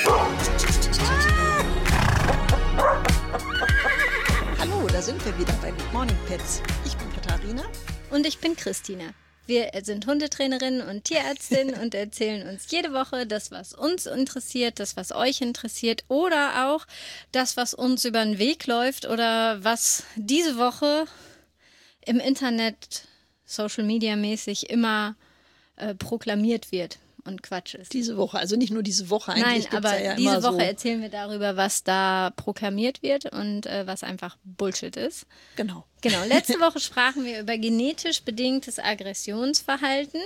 Hallo, da sind wir wieder bei Good Morning Pets. Ich bin Katharina. Und ich bin Christina. Wir sind Hundetrainerin und Tierärztin und erzählen uns jede Woche das, was uns interessiert, das, was euch interessiert oder auch das, was uns über den Weg läuft oder was diese Woche im Internet, Social Media mäßig immer proklamiert wird und Quatsch ist. Diese Woche, also nicht nur diese Woche, eigentlich Nein, aber ja diese immer Woche so. erzählen wir darüber, was da proklamiert wird und was einfach Bullshit ist. Genau. Genau, letzte Woche sprachen wir über genetisch bedingtes Aggressionsverhalten.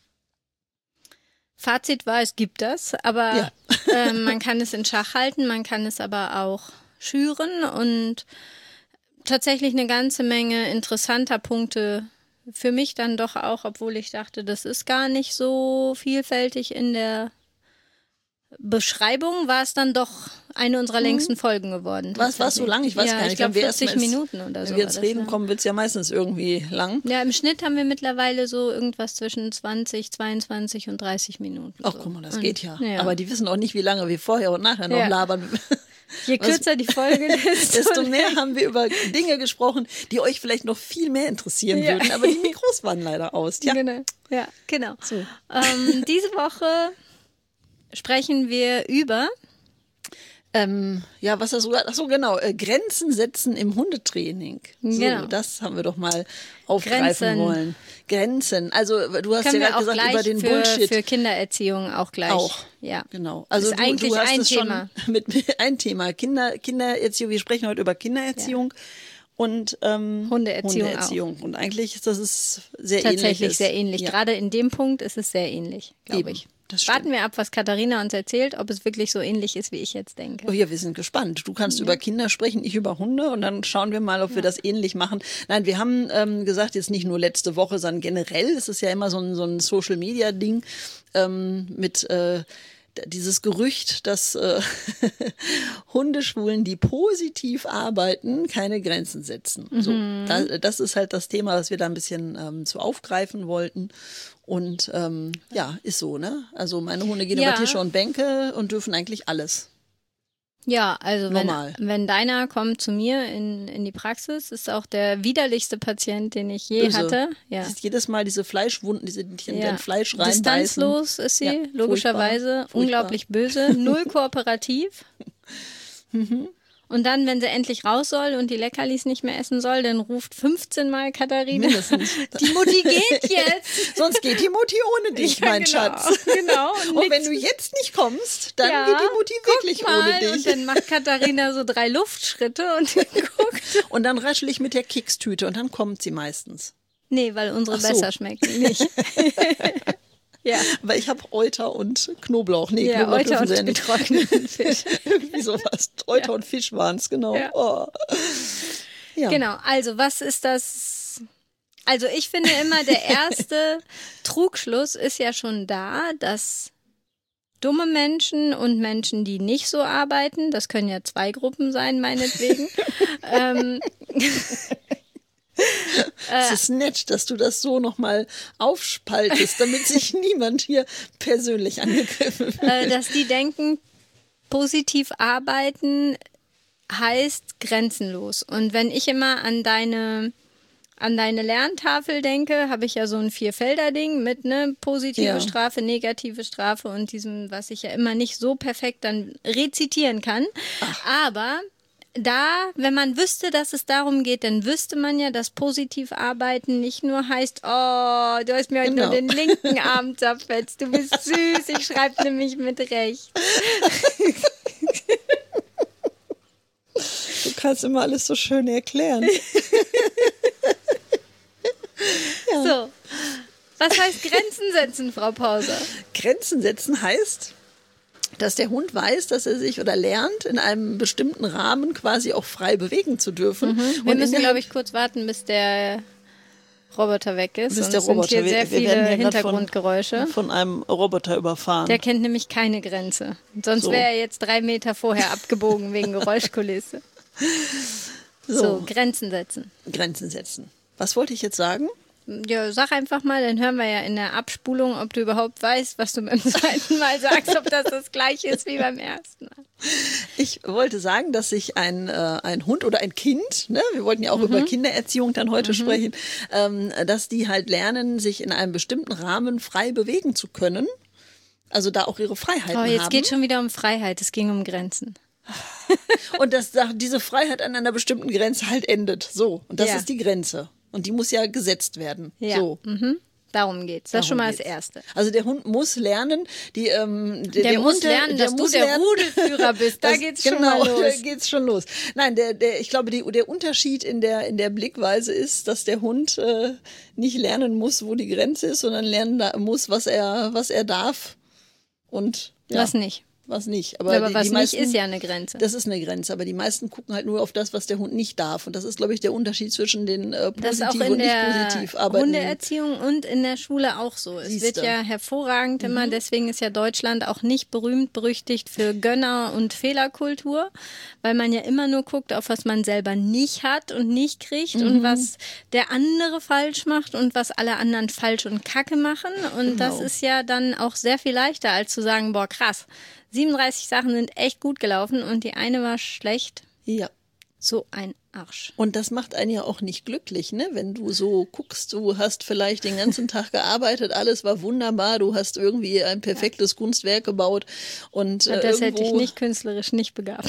Fazit war, es gibt das, aber man kann es in Schach halten, man kann es aber auch schüren und tatsächlich eine ganze Menge interessanter Punkte für mich dann doch auch, obwohl ich dachte, das ist gar nicht so vielfältig in der Beschreibung, war es dann doch eine unserer längsten Folgen geworden. Was war es so lang? Ich weiß gar nicht. Ich glaube 40 Minuten oder so. Wenn wir jetzt reden, kommen wird es ja meistens irgendwie lang. Ja, im Schnitt haben wir mittlerweile so irgendwas zwischen 20, 22 und 30 Minuten. Ach, so. guck mal, das geht ja. Ja. Aber die wissen auch nicht, wie lange wir vorher und nachher noch labern. Je kürzer die Folge, desto mehr haben wir über Dinge gesprochen, die euch vielleicht noch viel mehr interessieren würden. Aber die Mikros waren leider aus. Ja, genau. So. Diese Woche sprechen wir über was hast du gesagt? Ach so, genau. Grenzen setzen im Hundetraining. So, Genau. Das haben wir doch mal aufgreifen wollen. Grenzen. Also du hast können ja wir gerade auch gesagt, über den für, Bullshit. für Kindererziehung auch gleich. Auch. Ja. Genau. Also ist eigentlich du hast ein es Thema. schon mit ein Thema. Kindererziehung. Wir sprechen heute über Kindererziehung. Und Hundeerziehung Und eigentlich ist das sehr tatsächlich ähnlich. sehr ähnlich. Ja. Gerade in dem Punkt ist es sehr ähnlich, glaube ich. Das stimmt. Warten wir ab, was Katharina uns erzählt, ob es wirklich so ähnlich ist, wie ich jetzt denke. Oh ja, wir sind gespannt. Du kannst über Kinder sprechen, ich über Hunde und dann schauen wir mal, ob wir das ähnlich machen. Nein, wir haben gesagt, jetzt nicht nur letzte Woche, sondern generell ist es ja immer so ein Social-Media-Ding mit dieses Gerücht, dass Hundeschwulen, die positiv arbeiten, keine Grenzen setzen. So, das ist halt das Thema, was wir da ein bisschen zu aufgreifen wollten. Und ist so, ne? Also meine Hunde gehen über Tische und Bänke und dürfen eigentlich alles. Ja, also Normal. wenn deiner kommt zu mir in die Praxis, ist auch der widerlichste Patient, den ich je Böse. hatte. Ja. Das ist jedes Mal diese Fleischwunden, die in dein Fleisch reinbeißen. Distanzlos ist sie, logischerweise. Furchtbar. Unglaublich böse, null kooperativ. Und dann, wenn sie endlich raus soll und die Leckerlis nicht mehr essen soll, dann ruft 15 Mal Katharina. Mindestens. Die Mutti geht jetzt. Sonst geht die Mutti ohne dich, Ja, mein genau, Schatz. Genau. Und wenn du jetzt nicht kommst, dann geht die Mutti wirklich guck mal. ohne dich. Und dann macht Katharina so 3 Luftschritte und guckt. Und dann raschel ich mit der Kekstüte und dann kommt sie meistens. Nee, weil unsere Ach so. besser schmecken nicht. Ja. Weil ich habe Euter und Knoblauch. Nee, Ja, Knoblauch Euter dürfen und sie ja nicht. getrockneten Fisch. Irgendwie sowas. Euter und Fisch waren es, genau. Ja. Oh. Ja. Genau, also was ist das? Also ich finde immer, der erste Trugschluss ist ja schon da, dass dumme Menschen und Menschen, die nicht so arbeiten, das können ja 2 Gruppen sein, meinetwegen, Es ist nett, dass du das so nochmal aufspaltest, damit sich niemand hier persönlich angegriffen fühlt. dass die denken, positiv arbeiten heißt grenzenlos. Und wenn ich immer an deine Lerntafel denke, habe ich ja so ein 4-Felder-Ding mit positive Strafe, negative Strafe und diesem, was ich ja immer nicht so perfekt dann rezitieren kann. Aber da, wenn man wüsste, dass es darum geht, dann wüsste man ja, dass positiv arbeiten nicht nur heißt, oh, du hast mir heute nur den linken Arm zerfetzt, du bist süß, ich schreibe nämlich mit rechts. Du kannst immer alles so schön erklären. So, was heißt Grenzen setzen, Frau Pauser? Grenzen setzen heißt, dass der Hund weiß, dass er sich oder lernt, in einem bestimmten Rahmen quasi auch frei bewegen zu dürfen. Wir müssen, glaube ich, kurz warten, bis der Roboter weg ist. Bis Und der es sind Roboter hier sehr wir viele werden hier grad Hintergrundgeräusche. von einem Roboter überfahren. Der kennt nämlich keine Grenze. Sonst So. wäre er jetzt 3 Meter vorher abgebogen wegen Geräuschkulisse. So, Grenzen setzen. Grenzen setzen. Was wollte ich jetzt sagen? Ja, sag einfach mal, dann hören wir ja in der Abspulung, ob du überhaupt weißt, was du beim zweiten Mal sagst, ob das gleiche ist wie beim ersten Mal. Ich wollte sagen, dass sich ein Hund oder ein Kind, ne, wir wollten ja auch über Kindererziehung dann heute sprechen, dass die halt lernen, sich in einem bestimmten Rahmen frei bewegen zu können. Also da auch ihre Freiheiten haben. Oh, jetzt geht schon wieder um Freiheit, es ging um Grenzen. Und dass diese Freiheit an einer bestimmten Grenze halt endet. So, und das ist die Grenze. Und die muss ja gesetzt werden. Ja, so. Darum geht's. Das ist schon mal das Erste. Also der Hund muss lernen, der muss lernen, dass du der Rudelführer bist. Da geht's schon mal los. Da geht's schon los. Nein, ich glaube, der Unterschied in der Blickweise ist, dass der Hund nicht lernen muss, wo die Grenze ist, sondern lernen muss, was er darf und was nicht. Was nicht. Aber was nicht ist ja eine Grenze. Das ist eine Grenze, aber die meisten gucken halt nur auf das, was der Hund nicht darf. Und das ist, glaube ich, der Unterschied zwischen den positiv und nicht positiv arbeiten. Hundeerziehung und in der Schule auch so. Es wird ja hervorragend immer, deswegen ist ja Deutschland auch nicht berühmt, berüchtigt für Gönner- und Fehlerkultur, weil man ja immer nur guckt, auf was man selber nicht hat und nicht kriegt und was der andere falsch macht und was alle anderen falsch und kacke machen. Und das ist ja dann auch sehr viel leichter, als zu sagen, boah, krass, 37 Sachen sind echt gut gelaufen und die eine war schlecht. Ja. So ein Arsch. Und das macht einen ja auch nicht glücklich, ne? Wenn du so guckst, du hast vielleicht den ganzen Tag gearbeitet, alles war wunderbar, du hast irgendwie ein perfektes Kunstwerk gebaut und das hätte ich nicht künstlerisch nicht begabt.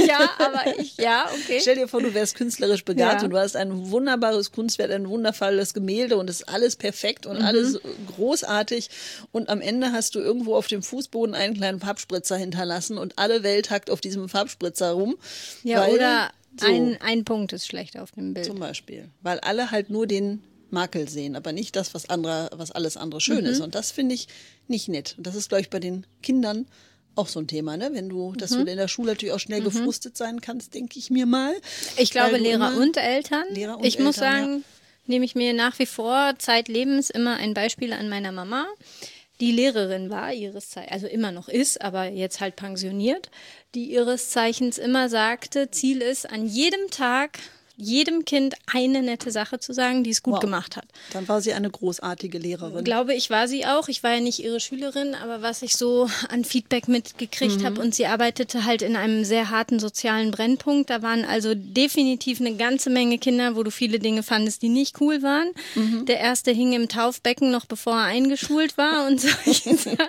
Okay. Stell dir vor, du wärst künstlerisch begabt und du hast ein wunderbares Kunstwerk, ein wundervolles Gemälde und es ist alles perfekt und alles großartig und am Ende hast du irgendwo auf dem Fußboden einen kleinen Farbspritzer hinterlassen und alle Welt hackt auf diesem Farbspritzer rum. Ja, oder ein Punkt ist schlecht auf dem Bild. Zum Beispiel. Weil alle halt nur den Makel sehen, aber nicht das, was alles andere schön ist. Und das finde ich nicht nett. Und das ist, glaube ich, bei den Kindern auch so ein Thema, ne? Dass du in der Schule natürlich auch schnell gefrustet sein kannst, denke ich mir mal. Ich glaube, Lehrer und Eltern. Ich muss sagen, nehme ich mir nach wie vor zeitlebens immer ein Beispiel an meiner Mama, die Lehrerin war ihres Zeichens, also immer noch ist, aber jetzt halt pensioniert, die ihres Zeichens immer sagte, Ziel ist, an jedem Tag jedem Kind eine nette Sache zu sagen, die es gut gemacht hat. Dann war sie eine großartige Lehrerin. Glaube ich, war sie auch. Ich war ja nicht ihre Schülerin, aber was ich so an Feedback mitgekriegt habe, und sie arbeitete halt in einem sehr harten sozialen Brennpunkt. Da waren also definitiv eine ganze Menge Kinder, wo du viele Dinge fandest, die nicht cool waren. Der erste hing im Taufbecken, noch bevor er eingeschult war und solche Sachen.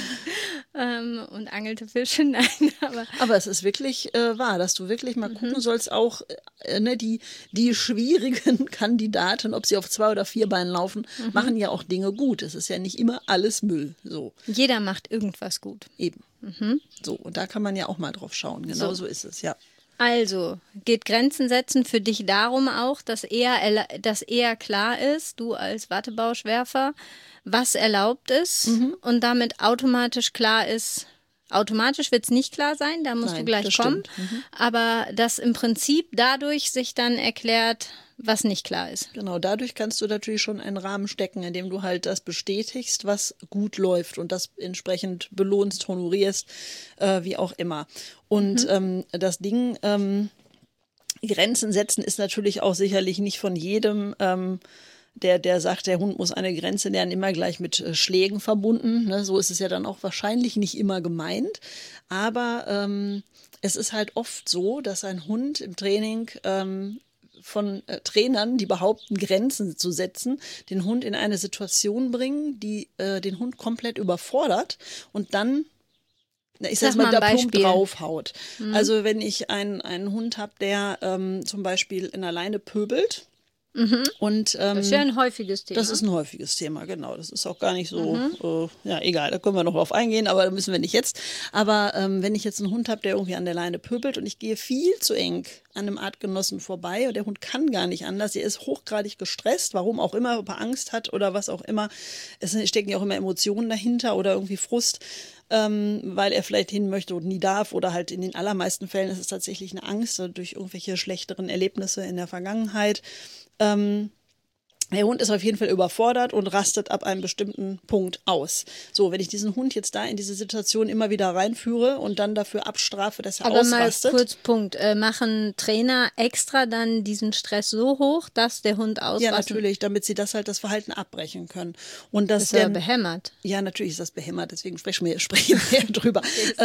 Und angelte Fische, nein. Aber es ist wirklich wahr, dass du wirklich mal gucken sollst, auch die schwierigen Kandidaten, ob sie auf 2 oder 4 Beinen laufen, machen ja auch Dinge gut. Es ist ja nicht immer alles Müll. So. Jeder macht irgendwas gut. Eben. So, und da kann man ja auch mal drauf schauen. Genau so ist es, ja. Also, geht Grenzen setzen für dich darum auch, dass eher klar ist, du als Wattebauschwerfer, was erlaubt ist und damit automatisch klar ist. Automatisch wird es nicht klar sein, da musst du gleich kommen. Aber dass im Prinzip dadurch sich dann erklärt, was nicht klar ist. Genau, dadurch kannst du natürlich schon einen Rahmen stecken, in dem du halt das bestätigst, was gut läuft und das entsprechend belohnst, honorierst, wie auch immer. Und das Ding, Grenzen setzen ist natürlich auch sicherlich nicht von jedem der sagt, der Hund muss eine Grenze lernen, immer gleich mit Schlägen verbunden. Ne? So ist es ja dann auch wahrscheinlich nicht immer gemeint. Aber es ist halt oft so, dass ein Hund im Training von Trainern, die behaupten, Grenzen zu setzen, den Hund in eine Situation bringen, die den Hund komplett überfordert und dann ich sag mal, da plump draufhaut. Also wenn ich einen Hund habe, der zum Beispiel in der Leine pöbelt, und, das ist ja ein häufiges Thema. Das ist ein häufiges Thema, genau. Das ist auch gar nicht so, ja egal, da können wir noch drauf eingehen, aber da müssen wir nicht jetzt. Aber wenn ich jetzt einen Hund habe, der irgendwie an der Leine pöbelt und ich gehe viel zu eng an einem Artgenossen vorbei und der Hund kann gar nicht anders, er ist hochgradig gestresst, warum auch immer, ob er Angst hat oder was auch immer. Es stecken ja auch immer Emotionen dahinter oder irgendwie Frust, weil er vielleicht hin möchte und nie darf oder halt in den allermeisten Fällen ist es tatsächlich eine Angst durch irgendwelche schlechteren Erlebnisse in der Vergangenheit. Der Hund ist auf jeden Fall überfordert und rastet ab einem bestimmten Punkt aus. So, wenn ich diesen Hund jetzt da in diese Situation immer wieder reinführe und dann dafür abstrafe, dass er ausrastet. Aber mal kurz Punkt. Machen Trainer extra dann diesen Stress so hoch, dass der Hund ausrastet? Ja, natürlich, damit sie das Verhalten abbrechen können. Und das ist ja behämmert. Ja, natürlich ist das behämmert, deswegen sprechen wir drüber.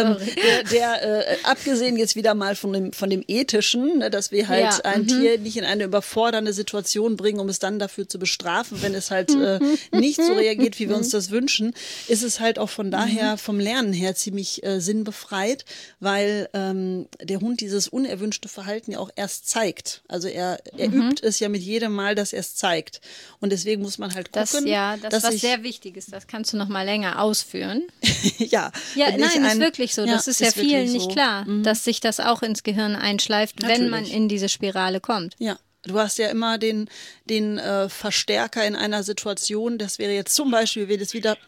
Abgesehen jetzt wieder mal von dem Ethischen, ne, dass wir halt ein Tier nicht in eine überfordernde Situation bringen, um es dann dafür zu bestrafen, wenn es halt nicht so reagiert, wie wir uns das wünschen, ist es halt auch von daher vom Lernen her ziemlich sinnbefreit, weil der Hund dieses unerwünschte Verhalten ja auch erst zeigt. Also er übt es ja mit jedem Mal, dass er es zeigt. Und deswegen muss man halt gucken. Das was sehr wichtig ist. Das kannst du noch mal länger ausführen. Ja. Nein, ist wirklich so. Das ist ja vielen nicht klar, dass sich das auch ins Gehirn einschleift, wenn man in diese Spirale kommt. Ja. Du hast ja immer den Verstärker in einer Situation. Das wäre jetzt zum Beispiel, wie das wieder.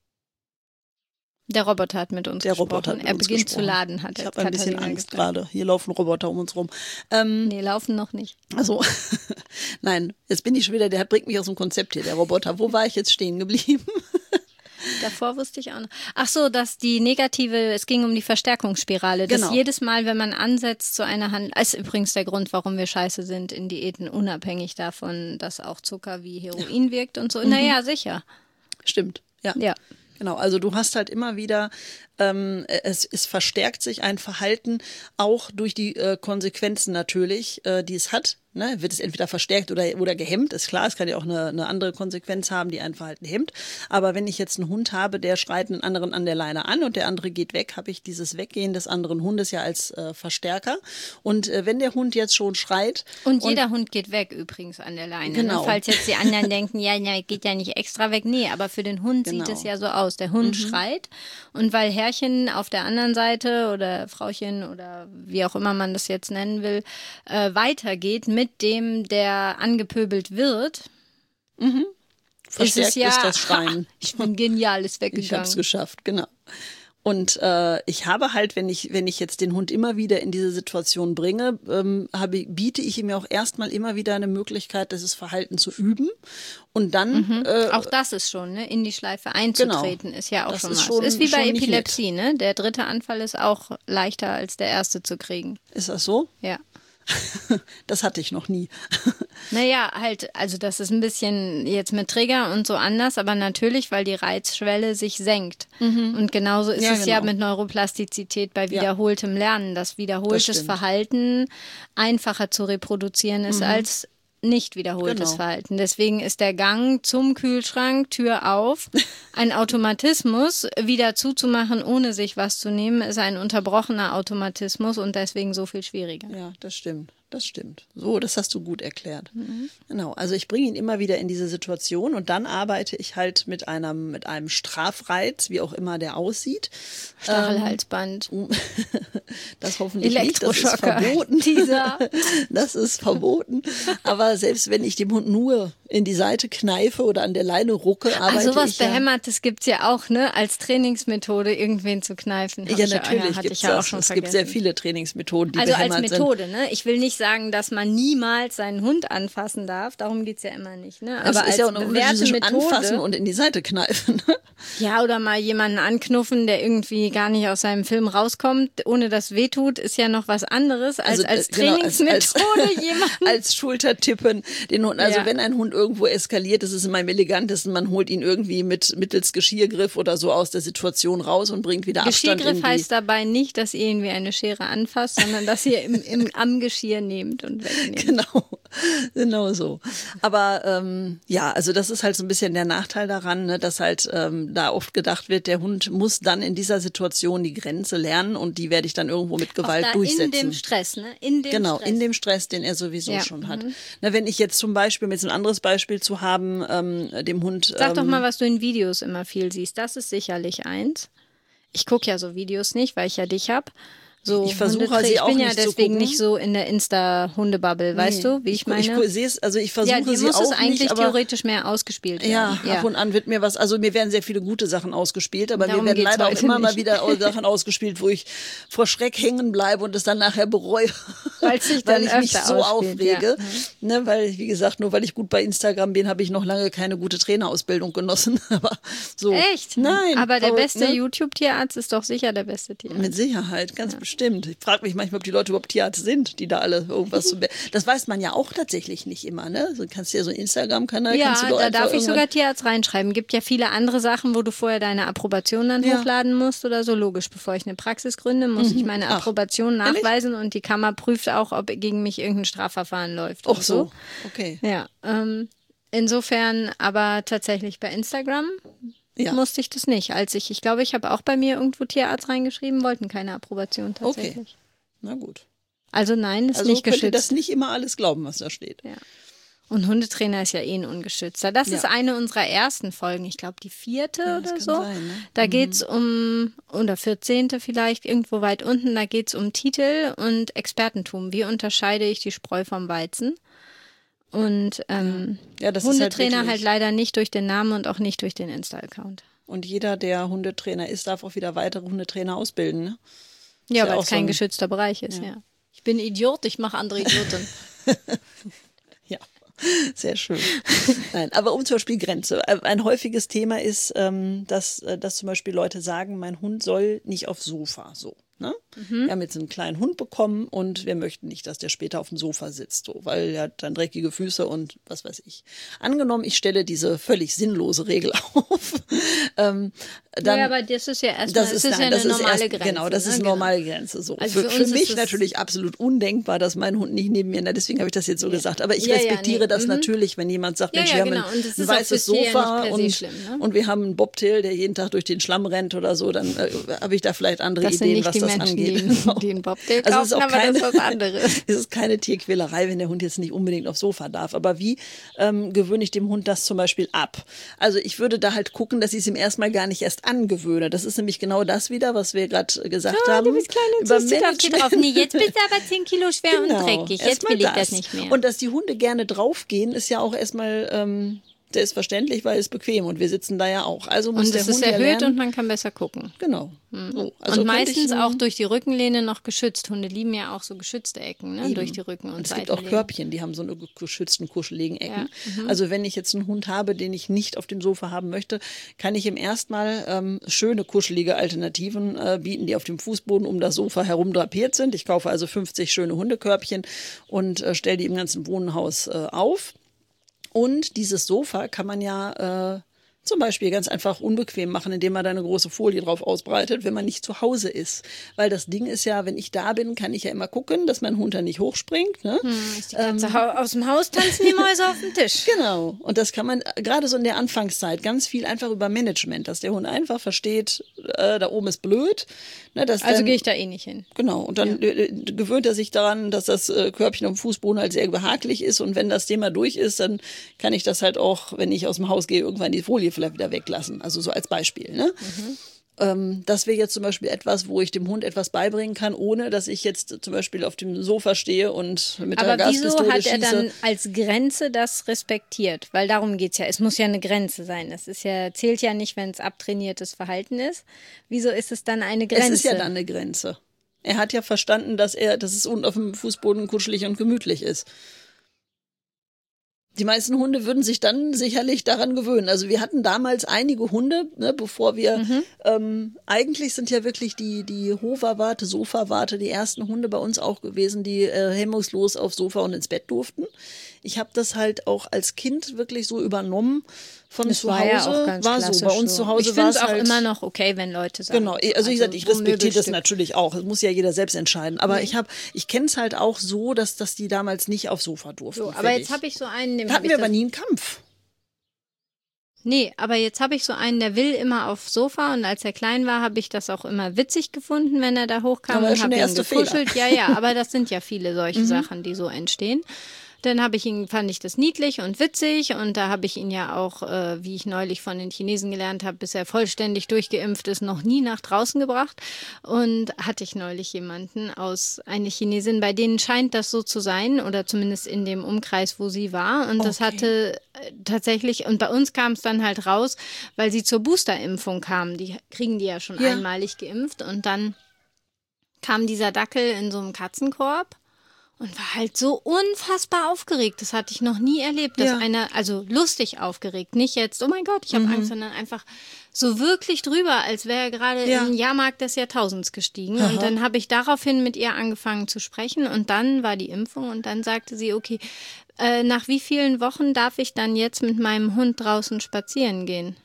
Der Roboter hat mit uns gesprochen. Er beginnt zu laden, hat er. Ich habe ein bisschen Angst gerade. Hier laufen Roboter um uns rum. Nee, laufen noch nicht. Also, nein, jetzt bin ich schon wieder, der bringt mich aus dem Konzept hier, der Roboter. Wo war ich jetzt stehen geblieben? Davor wusste ich auch noch. Ach so, dass die es ging um die Verstärkungsspirale. Dass jedes Mal, wenn man ansetzt zu einer Handlung, ist übrigens der Grund, warum wir scheiße sind in Diäten, unabhängig davon, dass auch Zucker wie Heroin wirkt und so. Naja, sicher. Stimmt, ja. Genau, also du hast halt immer wieder, es verstärkt sich ein Verhalten auch durch die Konsequenzen natürlich, die es hat. Ne, wird es entweder verstärkt oder gehemmt, ist klar, es kann ja auch eine andere Konsequenz haben, die ein Verhalten hemmt. Aber wenn ich jetzt einen Hund habe, der schreit einen anderen an der Leine an und der andere geht weg, habe ich dieses Weggehen des anderen Hundes ja als Verstärker. Und wenn der Hund jetzt schon schreit. Und jeder Hund geht weg übrigens an der Leine. Genau. Ne? Falls jetzt die anderen denken, ja, geht ja nicht extra weg. Nee, aber für den Hund sieht es ja so aus. Der Hund schreit und weil Herrchen auf der anderen Seite oder Frauchen oder wie auch immer man das jetzt nennen will, weitergeht mit dem, der angepöbelt wird, verstärkt ist das Schreien. Ich bin genial, ist weggegangen. Ich habe es geschafft, genau. Und ich habe halt, wenn ich jetzt den Hund immer wieder in diese Situation bringe, biete ich ihm ja auch erstmal immer wieder eine Möglichkeit, dieses Verhalten zu üben. Und dann auch das ist schon, ne, in die Schleife einzutreten, ist ja auch das schon ist was. Ist wie bei Epilepsie, ne? Der dritte Anfall ist auch leichter als der erste zu kriegen. Ist das so? Ja. Das hatte ich noch nie. Naja, halt, also das ist ein bisschen jetzt mit Trigger und so anders, aber natürlich, weil die Reizschwelle sich senkt. Und genauso ist es ja mit Neuroplastizität bei wiederholtem Lernen. Das wiederholtes Verhalten einfacher zu reproduzieren ist als nicht wiederholtes Verhalten. Deswegen ist der Gang zum Kühlschrank, Tür auf, ein Automatismus, wieder zuzumachen, ohne sich was zu nehmen, ist ein unterbrochener Automatismus und deswegen so viel schwieriger. Ja, das stimmt. Das stimmt. So, das hast du gut erklärt. Genau. Also ich bringe ihn immer wieder in diese Situation und dann arbeite ich halt mit einem Strafreiz, wie auch immer der aussieht. Stachelhalsband. Das hoffentlich nicht. Das ist verboten. Das ist verboten. Aber selbst wenn ich dem Hund nur in die Seite kneife oder an der Leine rucke, arbeite sowas ich Behämmertes gibt's ja auch, ne? Als Trainingsmethode irgendwen zu kneifen. Ja, natürlich gibt's das. Es gibt sehr viele Trainingsmethoden, die behämmert sind. Also als Methode, ne? Ich will nicht sagen, dass man niemals seinen Hund anfassen darf. Darum geht's ja immer nicht, ne? Aber es ist ja auch eine Methode, anfassen und in die Seite kneifen. Ja, oder mal jemanden anknuffen, der irgendwie gar nicht aus seinem Film rauskommt, ohne dass wehtut, ist ja noch was anderes als Trainingsmethode jemanden. Als Schultertippen. Den Hund, also wenn ein Hund irgendwo eskaliert, das ist immer am elegantesten, man holt ihn irgendwie mittels Geschirrgriff oder so aus der Situation raus und bringt wieder Abstand. Geschirrgriff heißt dabei nicht, dass ihr ihn wie eine Schere anfasst, sondern dass ihr am Geschirr nehmt und wegnehmt. Genau so. Aber also das ist halt so ein bisschen der Nachteil daran, ne, dass halt da oft gedacht wird, der Hund muss dann in dieser Situation die Grenze lernen und die werde ich dann irgendwo mit Gewalt durchsetzen. In dem Stress, ne? In dem Stress, den er sowieso schon hat. Na, wenn ich jetzt zum Beispiel, mit so ein anderes Beispiel zu haben, dem Hund... Sag doch mal, was du in Videos immer viel siehst. Das ist sicherlich eins. Ich gucke ja so Videos nicht, weil ich ja dich hab. So Ich versuche sie auch ich bin nicht ja zu deswegen gucken. nicht so in der Insta-Hundebubble, weißt du, wie ich meine? Ich sehe es, also ich versuche ja, die sie muss auch es eigentlich nicht, aber theoretisch mehr ausgespielt werden. ja, ab und an wird mir was, also mir werden sehr viele gute Sachen ausgespielt, aber Darum mir werden geht's leider auch heute immer mal nicht. wieder Sachen ausgespielt, wo ich vor Schreck hängen bleibe und es dann nachher bereue, Weil's sich weil dann ich mich öfter so ausspielt, aufrege. Ne, weil, wie gesagt, nur weil ich gut bei Instagram bin, habe ich noch lange keine gute Trainerausbildung genossen. Aber so. Echt? Nein. Aber der verrückt, beste ne? YouTube-Tierarzt ist doch sicher der beste Tierarzt. Mit Sicherheit, ganz bestimmt. Ich frage mich manchmal, ob die Leute überhaupt Tierarzt sind, die da alle irgendwas zu. Das weiß man ja auch tatsächlich nicht immer, ne? Du kannst ja so einen Instagram-Kanal, Ja, kannst du doch da einfach darf ich irgendwann- sogar Tierarzt reinschreiben. Gibt ja viele andere Sachen, wo du vorher deine Approbation dann Ja. hochladen musst oder so. Logisch, bevor ich eine Praxis gründe, muss ich meine Ach, Approbation ehrlich? nachweisen und die Kammer prüft auch, ob gegen mich irgendein Strafverfahren läuft. Ach und so, okay. Ja, insofern aber tatsächlich bei Instagram Ja. musste ich das nicht. Ich glaube, ich habe auch bei mir irgendwo Tierarzt reingeschrieben, wollten keine Approbation tatsächlich. Okay. Na gut. Also nein, ist Also nicht könnt ihr geschützt. das nicht immer alles glauben, was da steht. Ja. Und Hundetrainer ist ja eh ein Ungeschützter. Das Ja. ist eine unserer ersten Folgen, ich glaube die 4. das oder kann so. sein, ne? Da geht's oder 14. vielleicht, irgendwo weit unten, da geht's um Titel und Expertentum. Wie unterscheide ich die Spreu vom Weizen? Und Ja, das ist Hundetrainer wirklich- halt leider nicht durch den Namen und auch nicht durch den Insta-Account. Und jeder, der Hundetrainer ist, darf auch wieder weitere Hundetrainer ausbilden, ne? Ja, ja weil auch es kein so ein- geschützter Bereich ist, ja. Ich bin Idiot, ich mache andere Idioten. Ja, sehr schön. Nein, aber um zum Beispiel Grenze. Ein häufiges Thema ist, dass zum Beispiel Leute sagen, mein Hund soll nicht aufs Sofa, so. Ne? Wir haben jetzt einen kleinen Hund bekommen und wir möchten nicht, dass der später auf dem Sofa sitzt, so, weil er hat dann dreckige Füße und was weiß ich. Angenommen, ich stelle diese völlig sinnlose Regel auf, dann Ja, aber das ist ja erstmal, das ist ja eine normale Grenze. Genau, das ist ne? eine normale Grenze. So. Also für für uns mich ist das- natürlich absolut undenkbar, dass mein Hund nicht neben mir, deswegen habe ich das jetzt so gesagt. Aber ich Ja, ja, respektiere nee. das natürlich, wenn jemand sagt, Ja, Mensch, ja, wir haben genau. Und das ein ist auch weißes fürs Tier ja Sofa nicht per se und, schlimm, ne? und wir haben einen Bobtail, der jeden Tag durch den Schlamm rennt oder so, dann habe ich da vielleicht andere Das sind Ideen, nicht was die das Menschen, angeht. die einen Bobtail Also es kaufen, ist auch aber keine, das ist was anderes. es ist keine Tierquälerei, wenn der Hund jetzt nicht unbedingt aufs Sofa darf. Aber wie gewöhne ich dem Hund das zum Beispiel ab? Also ich würde da halt gucken, dass ich es ihm erstmal gar nicht erst angewöhne. Das ist nämlich genau das wieder, was wir gerade gesagt haben. Du bist klein und Über süß, du darfst hier Management. drauf. Nee, jetzt bist du aber 10 Kilo schwer und dreckig. Jetzt erstmal will ich das nicht mehr. Und dass die Hunde gerne draufgehen, ist ja auch erstmal selbstverständlich, weil es bequem und wir sitzen da ja auch. Also muss Und der es ist Hund ja erhöht lernen. und man kann besser gucken. Genau. So, also Und könnte meistens ich, auch durch die Rückenlehne noch geschützt. Hunde lieben ja auch so geschützte Ecken, ne? Durch die Rücken- und es gibt auch Seitenlehnen. Körbchen, die haben so eine geschützten, kuscheligen Ecken. Ja, Also wenn ich jetzt einen Hund habe, den ich nicht auf dem Sofa haben möchte, kann ich ihm erstmal schöne, kuschelige Alternativen bieten, die auf dem Fußboden um das Sofa herum drapiert sind. Ich kaufe also 50 schöne Hundekörbchen und stelle die im ganzen Wohnhaus auf. Und dieses Sofa kann man ja zum Beispiel ganz einfach unbequem machen, indem man da eine große Folie drauf ausbreitet, wenn man nicht zu Hause ist. Weil das Ding ist ja, wenn ich da bin, kann ich ja immer gucken, dass mein Hund da nicht hochspringt. Ne? Ist die Katze aus dem Haus, tanzen die Mäuse auf dem Tisch. Genau. Und das kann man gerade so in der Anfangszeit ganz viel einfach über Management, dass der Hund einfach versteht, da oben ist blöd. Ne, dass Also dann, gehe ich da eh nicht hin. Genau, und dann gewöhnt er sich daran, dass das Körbchen am Fußboden halt sehr behaglich ist und wenn das Thema durch ist, dann kann ich das halt auch, wenn ich aus dem Haus gehe, irgendwann die Folie vielleicht wieder weglassen. Also so als Beispiel. Ne? Das wäre jetzt zum Beispiel etwas, wo ich dem Hund etwas beibringen kann, ohne dass ich jetzt zum Beispiel auf dem Sofa stehe und mit der Aber wieso Gaspistole hat er schieße. dann als Grenze das respektiert? Weil darum geht's ja. Es muss ja eine Grenze sein. Es ist ja, zählt ja nicht, wenn es abtrainiertes Verhalten ist. Wieso ist es dann eine Grenze? Es ist ja dann eine Grenze. Er hat ja verstanden, dass es unten auf dem Fußboden kuschelig und gemütlich ist. Die meisten Hunde würden sich dann sicherlich daran gewöhnen. Also wir hatten damals einige Hunde, ne, bevor wir, eigentlich sind ja wirklich die Hoverwarte, Sofawarte die ersten Hunde bei uns auch gewesen, die hemmungslos aufs Sofa und ins Bett durften. Ich habe das halt auch als Kind wirklich so übernommen von Das zu war Hause. ja auch ganz war so, klassisch bei uns so. zu Hause Ich war finde es es auch halt immer noch okay, wenn Leute sagen. Genau, also wie gesagt, ich so ein respektiere das Möbelstück. natürlich auch. Das muss ja jeder selbst entscheiden. Aber ich kenne es halt auch so, dass die damals nicht aufs Sofa durften. So, aber Fertig. jetzt habe ich so einen, dem Da hab hatten ich wir aber das- nie einen Kampf. Nee, aber jetzt habe ich so einen, der will immer aufs Sofa und als er klein war, habe ich das auch immer witzig gefunden, wenn er da hochkam Aber und schon habe der ihn erste gekuschelt. Ja, aber das sind ja viele solche Sachen, die so entstehen. Dann fand ich das niedlich und witzig und da habe ich ihn ja auch, wie ich neulich von den Chinesen gelernt habe, bis er vollständig durchgeimpft ist, noch nie nach draußen gebracht. Und hatte ich neulich jemanden eine Chinesin, bei denen scheint das so zu sein oder zumindest in dem Umkreis, wo sie war. Und das hatte tatsächlich, und bei uns kam es dann halt raus, weil sie zur Boosterimpfung kamen. Die kriegen die ja schon einmalig geimpft und dann kam dieser Dackel in so einem Katzenkorb. Und war halt so unfassbar aufgeregt. Das hatte ich noch nie erlebt, dass also lustig aufgeregt, nicht jetzt, oh mein Gott, ich habe Angst, sondern einfach so wirklich drüber, als wäre er gerade in den Jahrmarkt des Jahrtausends gestiegen. Und dann habe ich daraufhin mit ihr angefangen zu sprechen und dann war die Impfung und dann sagte sie, okay, nach wie vielen Wochen darf ich dann jetzt mit meinem Hund draußen spazieren gehen?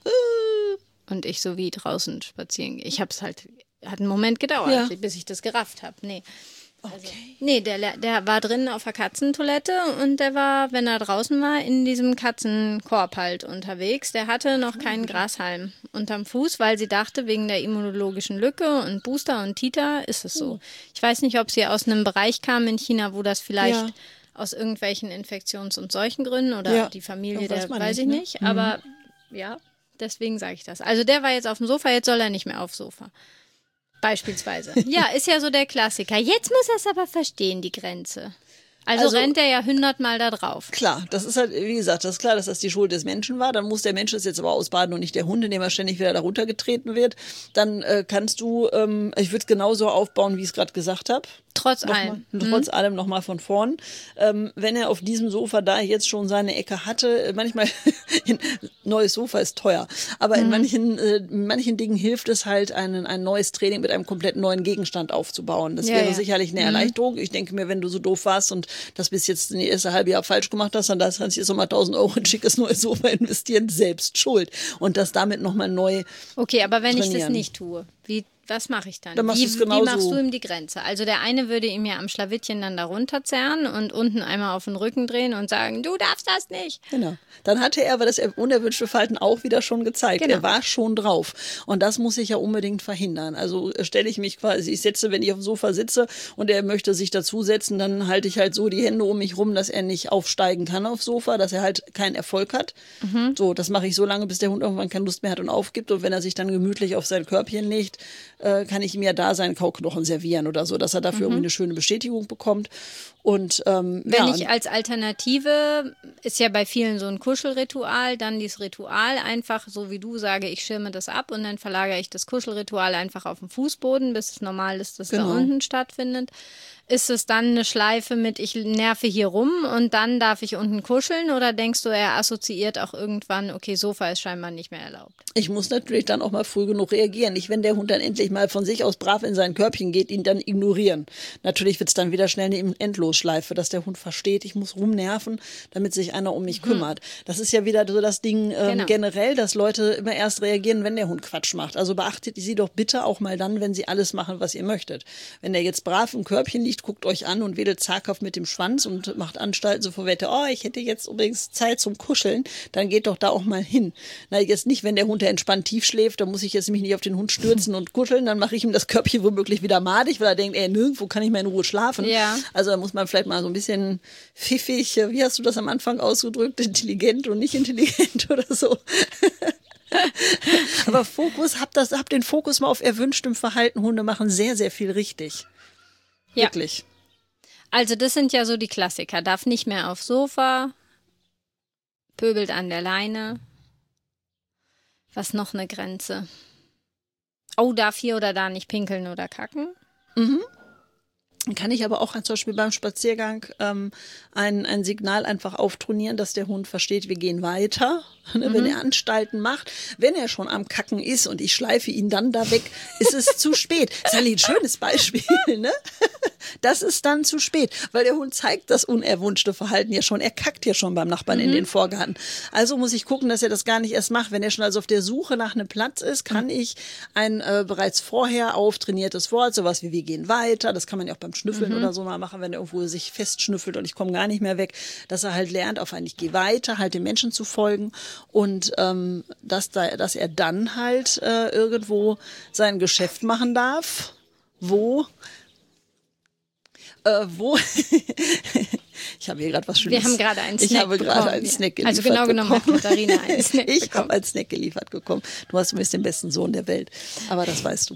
Und ich so wie draußen spazieren gehen. Ich habe es hat einen Moment gedauert, bis ich das gerafft habe. Nee. Also, nee, der war drin auf der Katzentoilette und der war, wenn er draußen war, in diesem Katzenkorb halt unterwegs. Der hatte noch keinen Grashalm unterm Fuß, weil sie dachte, wegen der immunologischen Lücke und Booster und Titer ist es so. Ich weiß nicht, ob sie aus einem Bereich kam in China, wo das vielleicht aus irgendwelchen Infektions- und Seuchengründen oder die Familie, weiß ich nicht. Aber deswegen sage ich das. Also der war jetzt auf dem Sofa, jetzt soll er nicht mehr aufs Sofa. Beispielsweise. Ja, ist ja so der Klassiker. Jetzt muss er es aber verstehen, die Grenze. Also rennt er ja 100-mal da drauf. Klar, das ist halt, wie gesagt, das ist klar, dass das die Schuld des Menschen war. Dann muss der Mensch das jetzt aber ausbaden und nicht der Hund, indem er ständig wieder da runtergetreten wird. Dann kannst du, ich würde es genauso aufbauen, wie ich es gerade gesagt habe. Trotz allem. Trotz allem nochmal von vorn. Wenn er auf diesem Sofa da jetzt schon seine Ecke hatte, manchmal, neues Sofa ist teuer, aber in manchen Dingen hilft es halt, ein neues Training mit einem komplett neuen Gegenstand aufzubauen. Das wäre sicherlich eine Erleichterung. Ich denke mir, wenn du so doof warst und das bis jetzt in die erste halbe Jahr falsch gemacht hast, dann kannst du jetzt nochmal 1.000 Euro in ein schickes neues Sofa investieren, selbst schuld. Und das damit nochmal neu Okay, aber wenn trainieren. ich das nicht tue, was mache ich dann? Dann machst wie genauso. machst du ihm die Grenze? Also der eine würde ihm ja am Schlawittchen dann da runterzerren und unten einmal auf den Rücken drehen und sagen, du darfst das nicht. Genau. Dann hatte er aber das unerwünschte Verhalten auch wieder schon gezeigt. Genau. Er war schon drauf. Und das muss ich ja unbedingt verhindern. Also stelle ich mich quasi, wenn ich auf dem Sofa sitze und er möchte sich dazusetzen, dann halte ich halt so die Hände um mich rum, dass er nicht aufsteigen kann aufs Sofa, dass er halt keinen Erfolg hat. So, das mache ich so lange, bis der Hund irgendwann keine Lust mehr hat und aufgibt. Und wenn er sich dann gemütlich auf sein Körbchen legt, kann ich ihm ja da seinen Kauknochen servieren oder so, dass er dafür irgendwie eine schöne Bestätigung bekommt. Und wenn ich als Alternative, ist ja bei vielen so ein Kuschelritual, dann dieses Ritual einfach, so wie du sage, ich schirme das ab und dann verlagere ich das Kuschelritual einfach auf den Fußboden, bis es normal ist, dass da unten stattfindet. Ist es dann eine Schleife mit, ich nerve hier rum und dann darf ich unten kuscheln oder denkst du, er assoziiert auch irgendwann, okay, Sofa ist scheinbar nicht mehr erlaubt? Ich muss natürlich dann auch mal früh genug reagieren. Nicht, wenn der Hund dann endlich mal von sich aus brav in sein Körbchen geht, ihn dann ignorieren. Natürlich wird es dann wieder schnell eine Endlosschleife, dass der Hund versteht, ich muss rumnerven, damit sich einer um mich kümmert. Das ist ja wieder so das Ding generell, dass Leute immer erst reagieren, wenn der Hund Quatsch macht. Also beachtet sie doch bitte auch mal dann, wenn sie alles machen, was ihr möchtet. Wenn der jetzt brav im Körbchen liegt, guckt euch an und wedelt zaghaft mit dem Schwanz und macht Anstalten so vor Wette, ich hätte jetzt übrigens Zeit zum Kuscheln, dann geht doch da auch mal hin. Na, jetzt nicht, wenn der Hund entspannt tief schläft, dann muss ich jetzt mich nicht auf den Hund stürzen und kuscheln, dann mache ich ihm das Körbchen womöglich wieder madig, weil er denkt, nirgendwo kann ich mal in Ruhe schlafen. Ja. Also da muss man vielleicht mal so ein bisschen pfiffig, wie hast du das am Anfang ausgedrückt, intelligent und nicht intelligent oder so. Aber hab den Fokus mal auf erwünschtem Verhalten. Hunde machen sehr, sehr viel richtig. Ja. Wirklich. Also das sind ja so die Klassiker. Darf nicht mehr aufs Sofa, pöbelt an der Leine. Was noch eine Grenze? Darf hier oder da nicht pinkeln oder kacken? Kann ich aber auch zum Beispiel beim Spaziergang ein Signal einfach auftrainieren, dass der Hund versteht, wir gehen weiter. Wenn er Anstalten macht, wenn er schon am Kacken ist und ich schleife ihn dann da weg, ist es zu spät. Sally, ein schönes Beispiel, ne? Das ist dann zu spät, weil der Hund zeigt das unerwünschte Verhalten ja schon. Er kackt ja schon beim Nachbarn in den Vorgarten. Also muss ich gucken, dass er das gar nicht erst macht. Wenn er schon also auf der Suche nach einem Platz ist, kann ich ein bereits vorher auftrainiertes Wort, sowas wie wir gehen weiter, das kann man ja auch beim Schnüffeln oder so mal machen, wenn er irgendwo sich festschnüffelt und ich komme gar nicht mehr weg, dass er halt lernt, auf ein ich gehe weiter, halt dem Menschen zu folgen und dass er dann halt irgendwo sein Geschäft machen darf, wo Ich habe hier gerade was Schönes. Wir haben gerade einen Snack Ich habe gerade bekommen. einen Snack geliefert Also genau genommen hat Katharina einen Snack Ich bekommen. habe einen Snack geliefert bekommen. Du hast übrigens den besten Sohn der Welt. Aber das weißt du.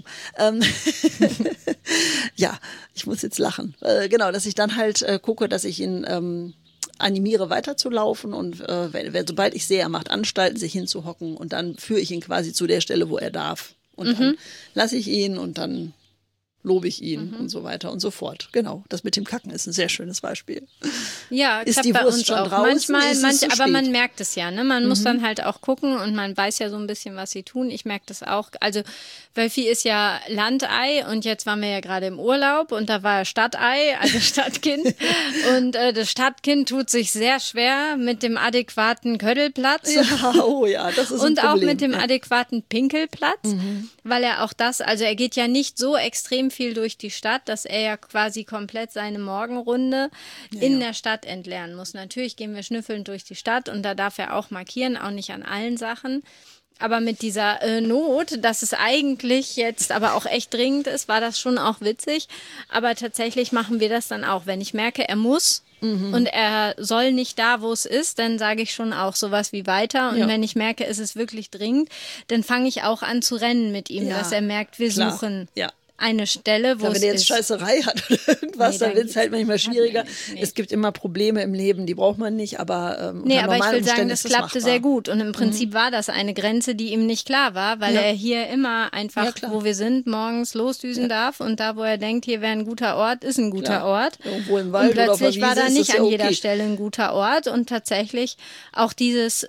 Ja, ich muss jetzt lachen. Genau, dass ich dann halt gucke, dass ich ihn animiere weiterzulaufen und sobald ich sehe, er macht Anstalten, sich hinzuhocken und dann führe ich ihn quasi zu der Stelle, wo er darf. Und dann lasse ich ihn und dann lobe ich ihn und so weiter und so fort. Genau, das mit dem Kacken ist ein sehr schönes Beispiel. Ja, Ist klappt die bei Wurst uns schon auch. draußen? Manchmal, Ist es zu aber spät? man merkt es ja, ne? Man muss dann halt auch gucken und man weiß ja so ein bisschen, was sie tun. Ich merke das auch. Also Wölfi ist ja Landei und jetzt waren wir ja gerade im Urlaub und da war er Stadtei, also Stadtkind. Und das Stadtkind tut sich sehr schwer mit dem adäquaten Köddelplatz. Ja, oh ja, das ist Und ein auch Problem. mit dem ja. adäquaten Pinkelplatz, weil er auch das, also er geht ja nicht so extrem viel durch die Stadt, dass er ja quasi komplett seine Morgenrunde in der Stadt entleeren muss. Natürlich gehen wir schnüffelnd durch die Stadt und da darf er auch markieren, auch nicht an allen Sachen. Aber mit dieser Not, dass es eigentlich jetzt aber auch echt dringend ist, war das schon auch witzig. Aber tatsächlich machen wir das dann auch. Wenn ich merke, er muss und er soll nicht da, wo es ist, dann sage ich schon auch sowas wie weiter. Und Ja. wenn ich merke, es ist wirklich dringend, dann fange ich auch an zu rennen mit ihm, Ja, dass er merkt, wir klar. suchen Ja. eine Stelle, wo Klar, es wenn er jetzt ist. Scheißerei hat oder irgendwas, Nee, dann dann wird es halt manchmal hat man schwieriger. nicht, nee. Es gibt immer Probleme im Leben, die braucht man nicht, aber Nee, unter aber ich normalen will sagen, Umständen das ist das klappte machbar. sehr gut. Und im Prinzip war das eine Grenze, die ihm nicht klar war, weil Ja. er hier immer einfach, Ja, klar. wo wir sind, morgens losdüsen darf. Und da, wo er denkt, hier wäre ein guter Ort, ist ein guter Klar. Ort. Irgendwo im Wald Und oder auf der plötzlich war Wiese da ist nicht das ja an jeder okay. Stelle ein guter Ort. Und tatsächlich auch dieses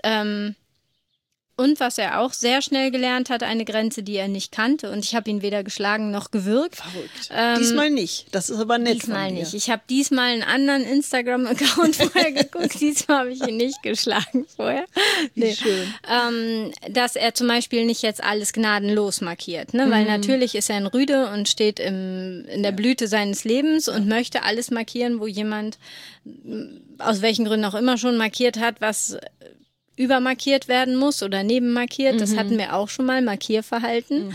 und was er auch sehr schnell gelernt hat, eine Grenze, die er nicht kannte. Und ich habe ihn weder geschlagen noch gewürgt. Verrückt. Diesmal nicht. Das ist aber nett Diesmal von dir. nicht. Ich habe diesmal einen anderen Instagram-Account vorher geguckt. Diesmal habe ich ihn nicht geschlagen vorher. Wie schön. Dass er zum Beispiel nicht jetzt alles gnadenlos markiert. Ne? Weil natürlich ist er ein Rüde und steht in der Blüte seines Lebens und möchte alles markieren, wo jemand aus welchen Gründen auch immer schon markiert hat, was übermarkiert werden muss oder nebenmarkiert. Das hatten wir auch schon mal, Markierverhalten.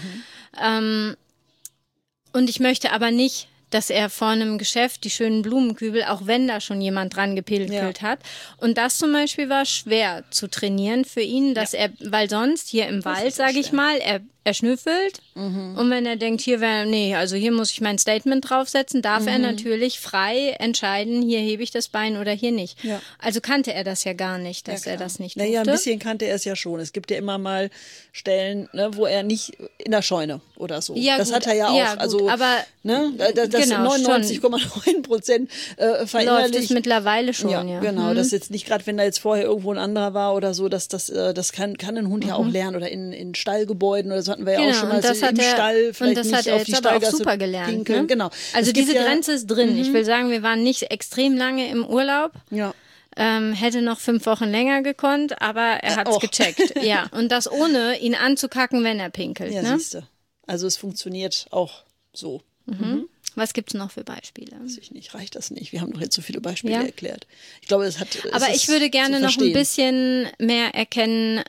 Und ich möchte aber nicht, dass er vor einem Geschäft die schönen Blumenkübel, auch wenn da schon jemand dran gepilkelt hat. Und das zum Beispiel war schwer zu trainieren für ihn, dass er, weil sonst hier im Wald, sage ich mal, er schnüffelt und wenn er denkt, also hier muss ich mein Statement draufsetzen, darf er natürlich frei entscheiden, hier hebe ich das Bein oder hier nicht. Ja. Also kannte er das ja gar nicht, dass er das nicht durfte. Naja, ein bisschen kannte er es ja schon. Es gibt ja immer mal Stellen, ne, wo er nicht in der Scheune oder so. Ja, das gut. hat er ja auch. Ja, gut, also, aber ne, das genau, 99,9% läuft verinnerlicht. es mittlerweile schon, ja. Genau, das ist jetzt nicht gerade, wenn da jetzt vorher irgendwo ein anderer war oder so, das kann ein Hund ja auch lernen oder in Stallgebäuden oder so hatten wir ja auch Genau, schon mal und das so hat im er, Stall vielleicht und das nicht hat er auf die jetzt aber auch Stallgasse super gelernt. pinkeln. Ne? Genau. Also Es gibt diese ja, Grenze ist drin. Ich will sagen, wir waren nicht extrem lange im Urlaub. Ja. Hätte noch 5 Wochen länger gekonnt, aber er hat's auch. gecheckt. Ja, und das ohne ihn anzukacken, wenn er pinkelt. Ja, Ne? siehste. Also es funktioniert auch so. Was gibt's noch für Beispiele? Weiß ich nicht, reicht das nicht? Wir haben doch jetzt so viele Beispiele Ja. erklärt. Ich glaube, es Aber ist ich würde gerne zu noch ein verstehen. bisschen mehr erkennen,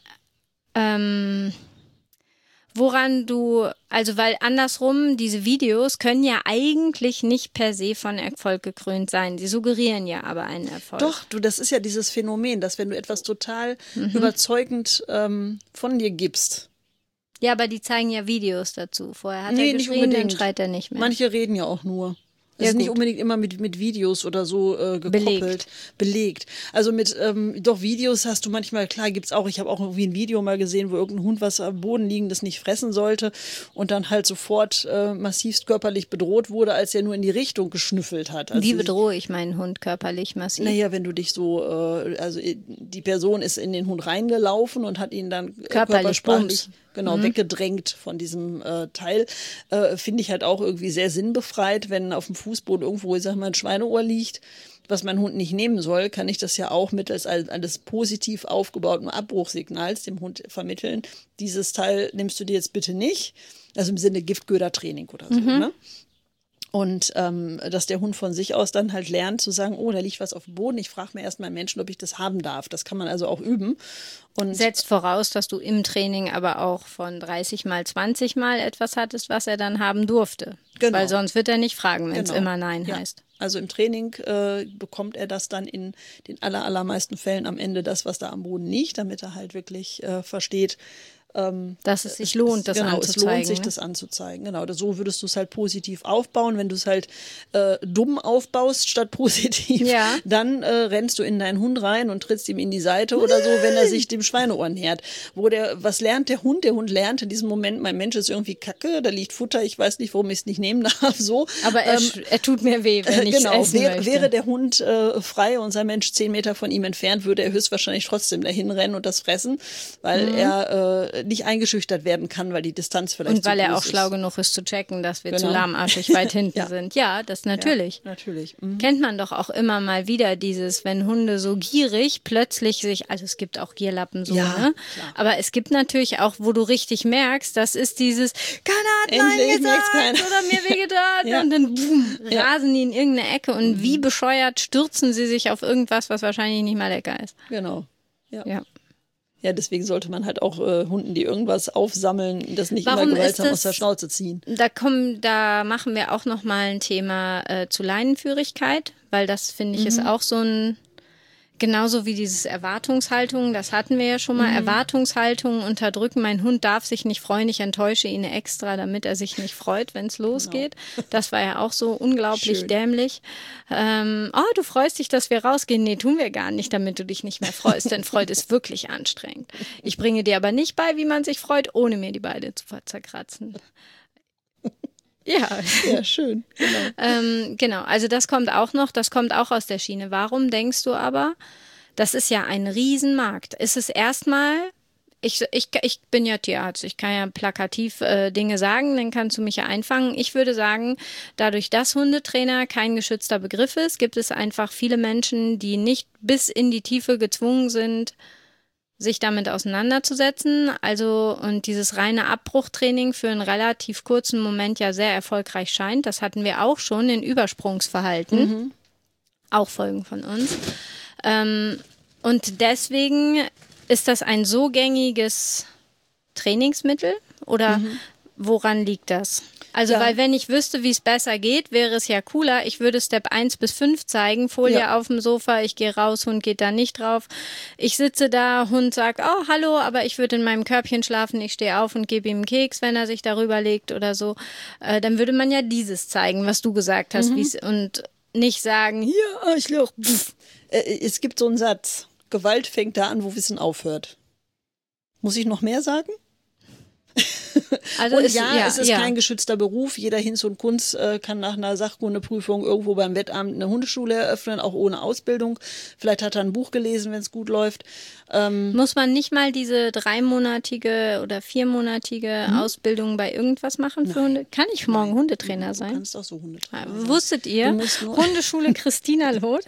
woran du, also weil andersrum, diese Videos können ja eigentlich nicht per se von Erfolg gekrönt sein. Sie suggerieren ja aber einen Erfolg. Doch, das ist ja dieses Phänomen, dass wenn du etwas total überzeugend von dir gibst. Ja, aber die zeigen ja Videos dazu. Vorher hat Nee, er nicht geschrien, dann unbedingt. schreit er nicht mehr. Manche reden ja auch nur. Es Ja, ist nicht gut. unbedingt immer mit Videos oder so gekoppelt. Belegt. Also mit doch Videos hast du manchmal, klar gibt's auch, ich habe auch irgendwie ein Video mal gesehen, wo irgendein Hund was am Boden liegendes nicht fressen sollte und dann halt sofort massivst körperlich bedroht wurde, als er nur in die Richtung geschnüffelt hat. Also Wie bedrohe ich meinen Hund körperlich massiv? Naja, wenn du dich so, also die Person ist in den Hund reingelaufen und hat ihn dann körpersprachlich weggedrängt von diesem Teil, finde ich halt auch irgendwie sehr sinnbefreit, wenn auf dem Fußboden irgendwo, ich sag mal, ein Schweineohr liegt, was mein Hund nicht nehmen soll, kann ich das ja auch mittels eines positiv aufgebauten Abbruchsignals dem Hund vermitteln. Dieses Teil nimmst du dir jetzt bitte nicht, also im Sinne Giftködertraining oder so, ne? Und dass der Hund von sich aus dann halt lernt zu sagen, oh, da liegt was auf dem Boden. Ich frage mir erstmal Menschen, ob ich das haben darf. Das kann man also auch üben. Und Setzt voraus, dass du im Training aber auch von 30 mal 20 mal etwas hattest, was er dann haben durfte. Genau. Weil sonst wird er nicht fragen, wenn es Genau. immer Nein Ja. heißt. Also im Training bekommt er das dann in den allermeisten Fällen am Ende das, was da am Boden liegt, damit er halt wirklich versteht, dass es sich lohnt, das genau, anzuzeigen. es lohnt sich, ne? das anzuzeigen. Genau, so würdest du es halt positiv aufbauen. Wenn du es halt dumm aufbaust statt positiv, Ja. dann rennst du in deinen Hund rein und trittst ihm in die Seite oder so, wenn er sich dem Schweineohr nähert. Was lernt der Hund? Der Hund lernt in diesem Moment, mein Mensch ist irgendwie kacke, da liegt Futter, ich weiß nicht, warum ich es nicht nehmen darf. So. Aber er tut mir weh, wenn ich Genau, essen möchte. wäre der Hund frei und sein Mensch 10 Meter von ihm entfernt, würde er höchstwahrscheinlich trotzdem dahin rennen und das fressen, weil er nicht eingeschüchtert werden kann, weil die Distanz vielleicht Und weil zu er groß auch schlau genug ist zu checken, dass wir Genau. zu lahmarschig weit hinten Ja. sind. Ja, das natürlich. Ja, natürlich. Mhm. Kennt man doch auch immer mal wieder dieses, wenn Hunde so gierig plötzlich sich, also es gibt auch Gierlappen so, Ja, ne? klar. Aber es gibt natürlich auch, wo du richtig merkst, das ist dieses, keiner hat Endlich Nein merkt's gesagt keiner. oder mir wehgetan Ja. und dann boom, Ja. rasen die in irgendeine Ecke und wie bescheuert stürzen sie sich auf irgendwas, was wahrscheinlich nicht mal lecker ist. Genau. Ja. Ja. Ja, deswegen sollte man halt auch Hunden, die irgendwas aufsammeln, das nicht Warum immer ist gewaltsam das- aus der Schnauze ziehen. Da machen wir auch noch mal ein Thema zu Leinenführigkeit, weil das, finde ich, ist auch so ein, genauso wie dieses Erwartungshaltung, das hatten wir ja schon mal, Erwartungshaltung unterdrücken, mein Hund darf sich nicht freuen, ich enttäusche ihn extra, damit er sich nicht freut, wenn es losgeht. Das war ja auch so unglaublich Schön. dämlich. Du freust dich, dass wir rausgehen. Nee, tun wir gar nicht, damit du dich nicht mehr freust, denn Freude ist wirklich anstrengend. Ich bringe dir aber nicht bei, wie man sich freut, ohne mir die Beine zu zerkratzen. Ja, Ja, schön. Genau. genau. Also das kommt auch noch, das kommt auch aus der Schiene. Warum denkst du aber, das ist ja ein Riesenmarkt? Ist es erstmal, ich bin ja Tierarzt, ich kann ja plakativ Dinge sagen, dann kannst du mich ja einfangen. Ich würde sagen, dadurch, dass Hundetrainer kein geschützter Begriff ist, gibt es einfach viele Menschen, die nicht bis in die Tiefe gezwungen sind, sich damit auseinanderzusetzen. Also, und dieses reine Abbruchtraining für einen relativ kurzen Moment ja sehr erfolgreich scheint. Das hatten wir auch schon in Übersprungsverhalten. Auch Folgen von uns. Und deswegen ist das ein so gängiges Trainingsmittel oder woran liegt das? Also, Ja. weil wenn ich wüsste, wie es besser geht, wäre es ja cooler. Ich würde Step 1 bis 5 zeigen, Folie Ja. auf dem Sofa, ich gehe raus, Hund geht da nicht drauf. Ich sitze da, Hund sagt, oh, hallo, aber ich würde in meinem Körbchen schlafen, ich stehe auf und gebe ihm einen Keks, wenn er sich darüber legt oder so. Dann würde man ja dieses zeigen, was du gesagt hast, wie's, und nicht sagen, hier, Arschloch. Es gibt so einen Satz, Gewalt fängt da an, wo Wissen aufhört. Muss ich noch mehr sagen? Also Und es es ist ja. kein geschützter Beruf. Jeder Hinz und Kunz kann nach einer Sachkundeprüfung irgendwo beim Wettabend eine Hundeschule eröffnen, auch ohne Ausbildung. Vielleicht hat er ein Buch gelesen, wenn es gut läuft. Muss man nicht mal diese 3-monatige oder 4-monatige Ausbildung bei irgendwas machen für Hunde? Kann ich morgen Hundetrainer Du sein? kannst auch so Hundetrainer sein. Wusstet ihr? Du musst nur- Hundeschule Christina Loth?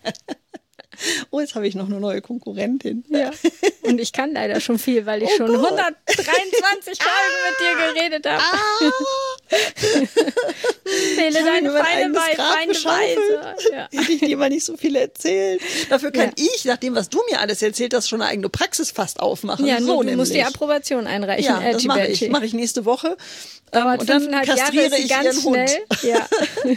Oh, jetzt habe ich noch eine neue Konkurrentin. Ja. Und ich kann leider schon viel, weil ich schon Gott. 123 Folgen mit dir geredet habe. Wähle Ich habe deine mir mein Feinde eigenes bei, Grab Feinde geschaufelt. weise. Ja. Hätte ich dir mal nicht so viel erzählt. Dafür kann Ja. ich, nach dem, was du mir alles erzählt hast, schon eine eigene Praxis fast aufmachen. Ja, so nur du nämlich. musst die Approbation einreichen. Ja, das mache ich. Edgy Mache ich nächste Woche. Dauert Und dann 5,5 Jahre, kastriere ist sie ich ganz ihren Hund. schnell. Ja.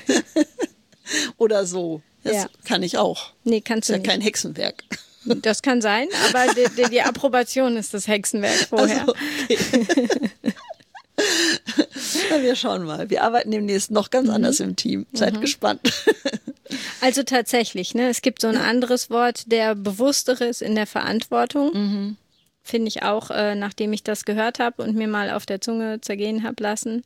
Oder so. Das Ja. kann ich auch. Nee, kannst Ist du ja nicht. kein Hexenwerk. Das kann sein, aber die Approbation ist das Hexenwerk vorher. Also, okay. Na, wir schauen mal. Wir arbeiten demnächst noch ganz anders im Team. Seid gespannt. Also tatsächlich, ne? Es gibt so ein anderes Wort, der bewusstere ist in der Verantwortung. Finde ich auch, nachdem ich das gehört habe und mir mal auf der Zunge zergehen habe lassen.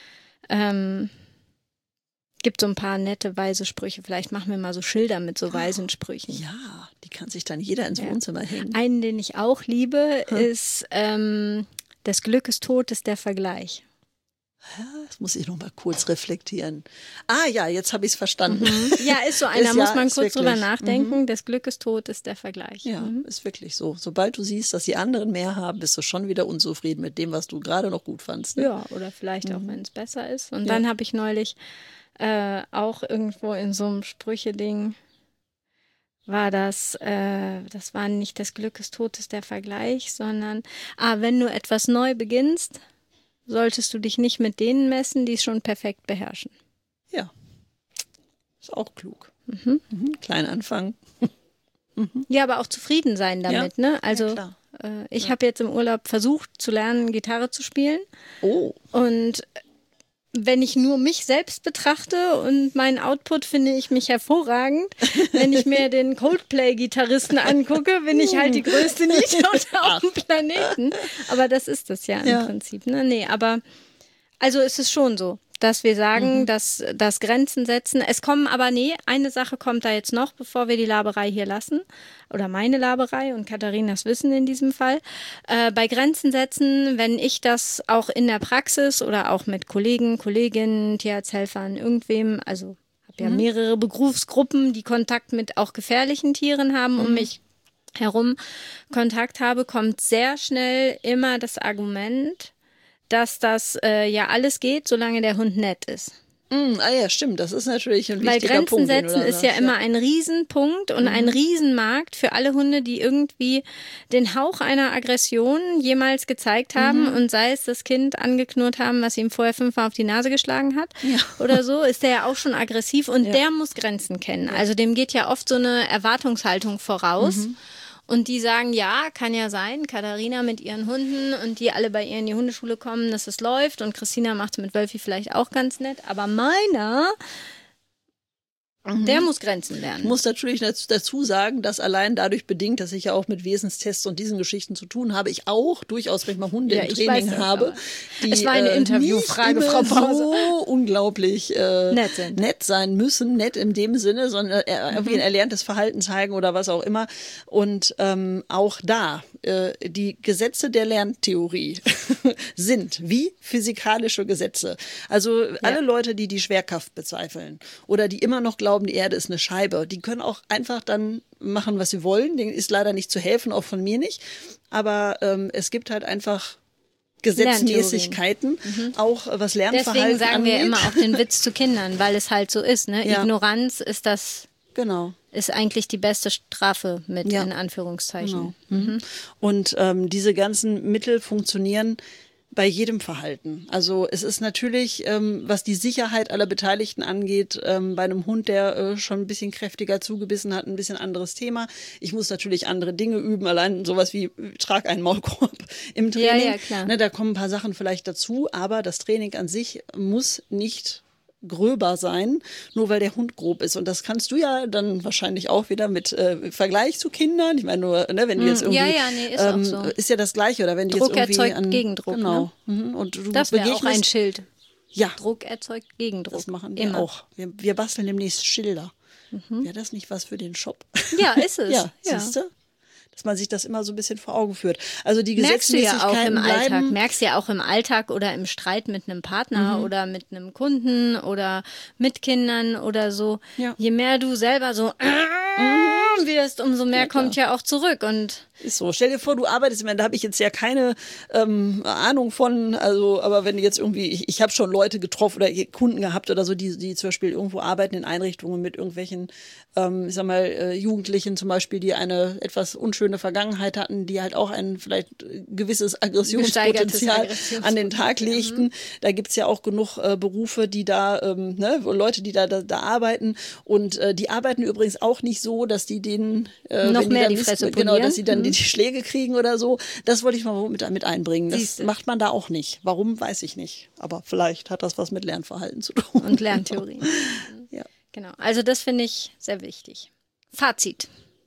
Gibt so ein paar nette, weise Sprüche. Vielleicht machen wir mal so Schilder mit so weisen Sprüchen. Ja, die kann sich dann jeder ins Wohnzimmer hängen. Einen, den ich auch liebe, ist des Glückes Tod ist der Vergleich. Das muss ich noch mal kurz reflektieren. Ah ja, jetzt habe ich es verstanden. Ja, ist so einer, Ist muss ja- man ist kurz drüber wirklich. nachdenken. Des Glückes Tod ist der Vergleich. Ja, ist wirklich so. Sobald du siehst, dass die anderen mehr haben, bist du schon wieder unzufrieden mit dem, was du gerade noch gut fandst. Ne? Ja, oder vielleicht auch, wenn es besser ist. Und dann habe ich neulich auch irgendwo in so einem Sprüche-Ding war das war nicht des Glückes Tod ist der Vergleich, sondern wenn du etwas neu beginnst, solltest du dich nicht mit denen messen, die es schon perfekt beherrschen. Ja. Ist auch klug. Mhm. Klein anfangen. Ja, aber auch zufrieden sein damit, Ja. ne? Also Ja, ich habe jetzt im Urlaub versucht zu lernen, Gitarre zu spielen. Oh. Und wenn ich nur mich selbst betrachte und meinen Output, finde ich mich hervorragend. Wenn ich mir den Coldplay-Gitarristen angucke, bin ich halt die größte Niete auf dem Planeten. Aber das ist das ja im Prinzip. Ne? Nee, aber also ist es schon so, dass wir sagen, dass Grenzen setzen. Es kommen aber, eine Sache kommt da jetzt noch, bevor wir die Laberei hier lassen. Oder meine Laberei und Katharinas Wissen in diesem Fall. Bei Grenzen setzen, wenn ich das auch in der Praxis oder auch mit Kollegen, Kolleginnen, Tierarzthelfern, irgendwem, also habe ja mehrere Berufsgruppen, die Kontakt mit auch gefährlichen Tieren haben, um mich herum Kontakt habe, kommt sehr schnell immer das Argument, dass das ja alles geht, solange der Hund nett ist. Ja, stimmt. Das ist natürlich ein Weil wichtiger Grenzen Punkt. setzen ist ja immer ein Riesenpunkt und ein Riesenmarkt für alle Hunde, die irgendwie den Hauch einer Aggression jemals gezeigt haben und sei es das Kind angeknurrt haben, was ihm vorher 5-mal auf die Nase geschlagen hat oder so, ist der ja auch schon aggressiv und der muss Grenzen kennen. Also dem geht ja oft so eine Erwartungshaltung voraus. Und die sagen, ja, kann ja sein, Katharina mit ihren Hunden und die alle bei ihr in die Hundeschule kommen, dass es läuft. Und Christina macht es mit Wölfi vielleicht auch ganz nett. Aber meiner, der muss Grenzen lernen. Ich muss natürlich dazu sagen, dass allein dadurch bedingt, dass ich ja auch mit Wesenstests und diesen Geschichten zu tun habe, ich auch durchaus manchmal Hunde im Training habe, die es war eine Interviewfrage, Frau Pause. So unglaublich nett sein müssen, nett in dem Sinne, sondern irgendwie ein erlerntes Verhalten zeigen oder was auch immer. Und auch da, die Gesetze der Lerntheorie sind wie physikalische Gesetze. Also alle Leute, die die Schwerkraft bezweifeln oder die immer noch glauben, die Erde ist eine Scheibe, die können auch einfach dann machen, was sie wollen. Denen ist leider nicht zu helfen, auch von mir nicht. Aber es gibt halt einfach Gesetzmäßigkeiten, auch was Lernverhalten Deswegen sagen angeht. wir immer auch den Witz zu Kindern, weil es halt so ist. Ne? Ja. Ignoranz ist Genau. ist eigentlich die beste Strafe mit in Anführungszeichen. Genau. Und diese ganzen Mittel funktionieren bei jedem Verhalten. Also es ist natürlich, was die Sicherheit aller Beteiligten angeht, bei einem Hund, der schon ein bisschen kräftiger zugebissen hat, ein bisschen anderes Thema. Ich muss natürlich andere Dinge üben, allein sowas wie trag einen Maulkorb im Training. Ja, klar. Ne, da kommen ein paar Sachen vielleicht dazu, aber das Training an sich muss nicht gröber sein, nur weil der Hund grob ist. Und das kannst du ja dann wahrscheinlich auch wieder mit Vergleich zu Kindern. Ich meine nur, ne, wenn du jetzt irgendwie, ist auch so. ist ja das Gleiche. Oder wenn Druck du jetzt irgendwie erzeugt Gegendruck. Genau. Ne? Und du Das wäre auch begegnest, ein Schild. Ja, Druck erzeugt Gegendruck. das machen wir Immer. auch. Wir basteln demnächst Schilder. Wäre das nicht was für den Shop? Ja, ist es. Ja, siehst du? Dass man sich das immer so ein bisschen vor Augen führt. Also die Merkst du ja auch Gesetzmäßigkeiten im Alltag. bleiben. Merkst ja auch im Alltag oder im Streit mit einem Partner oder mit einem Kunden oder mit Kindern oder so. Ja. Je mehr du selber so wirst, umso mehr kommt ja auch zurück. Und Ist so. Stell dir vor, du arbeitest, ich meine, da habe ich jetzt ja keine Ahnung von, also, aber wenn du jetzt irgendwie, ich habe schon Leute getroffen oder Kunden gehabt oder so, die zum Beispiel irgendwo arbeiten in Einrichtungen mit irgendwelchen, ich sag mal, Jugendlichen zum Beispiel, die eine etwas unschöne Vergangenheit hatten, die halt auch ein vielleicht gewisses Aggressionspotenzial an den Tag legten. Da gibt's ja auch genug Berufe, die da, wo Leute, die da arbeiten und die arbeiten übrigens auch nicht so, dass die denen noch wenn mehr die die Fresse genau, polieren. dass sie dann die Schläge kriegen oder so. Das wollte ich mal mit einbringen. Das macht man da auch nicht. Warum, weiß ich nicht. Aber vielleicht hat das was mit Lernverhalten zu tun. Und Lerntheorien. Ja. Genau. Also das finde ich sehr wichtig. Fazit.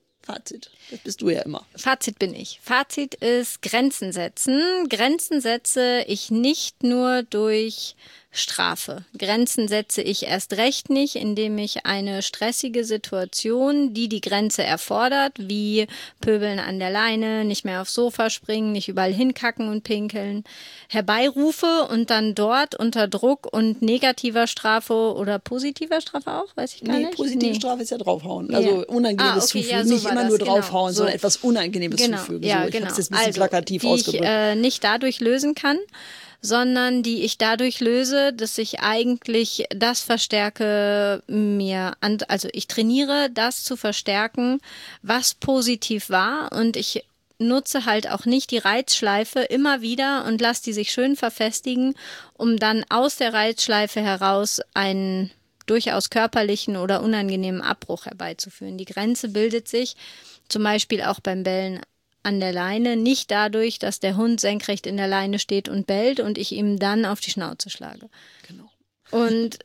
Das bist du ja immer. Fazit bin ich. Fazit ist Grenzen setzen. Grenzen setze ich nicht nur durch Strafe. Grenzen setze ich erst recht nicht, indem ich eine stressige Situation, die Grenze erfordert, wie Pöbeln an der Leine, nicht mehr aufs Sofa springen, nicht überall hinkacken und pinkeln, herbeirufe und dann dort unter Druck und negativer Strafe oder positiver Strafe auch, weiß ich gar nicht. Positive Strafe ist ja draufhauen. Also unangenehmes Zufügen. Ja, so nicht immer das, nur genau. draufhauen, sondern etwas Unangenehmes Genau, zufügen. ja, so, ich genau. habe es jetzt ein bisschen plakativ ausgedrückt. Die ich nicht dadurch lösen kann, sondern die ich dadurch löse, dass ich eigentlich das verstärke also ich trainiere, das zu verstärken, was positiv war, und ich nutze halt auch nicht die Reizschleife immer wieder und lasse die sich schön verfestigen, um dann aus der Reizschleife heraus einen durchaus körperlichen oder unangenehmen Abbruch herbeizuführen. Die Grenze bildet sich zum Beispiel auch beim Bellen an der Leine nicht dadurch, dass der Hund senkrecht in der Leine steht und bellt und ich ihm dann auf die Schnauze schlage. Genau. Und